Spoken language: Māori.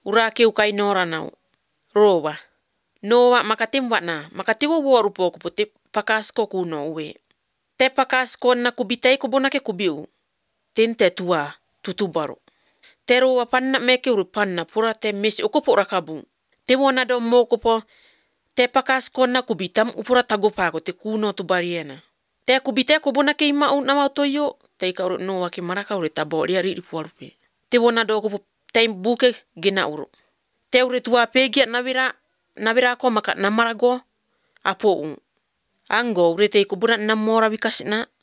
Urake ukai nora nau. Rowa. Noa makatimwa na. Makatiwo woru po kuputi pakasko kuno uwe. Te pakasko na kubitai kubonake kubiu. Tinte tua tutubaru. Te rowa panna meke uru panna pura te mesi ukupo rakabu. Te wana do mo kupo. Te pakasko na kubitam upura tagopago te kuno tu bariena. Te kubite kubonake ima nama toyo. Te ika uru noa ke maraka ure tabo ria riri puarupe. Te wana do kupo te buke gina uru. Te ure tua pegia navira ko maka namarago apo Anggo ure te kubuna namora bikasina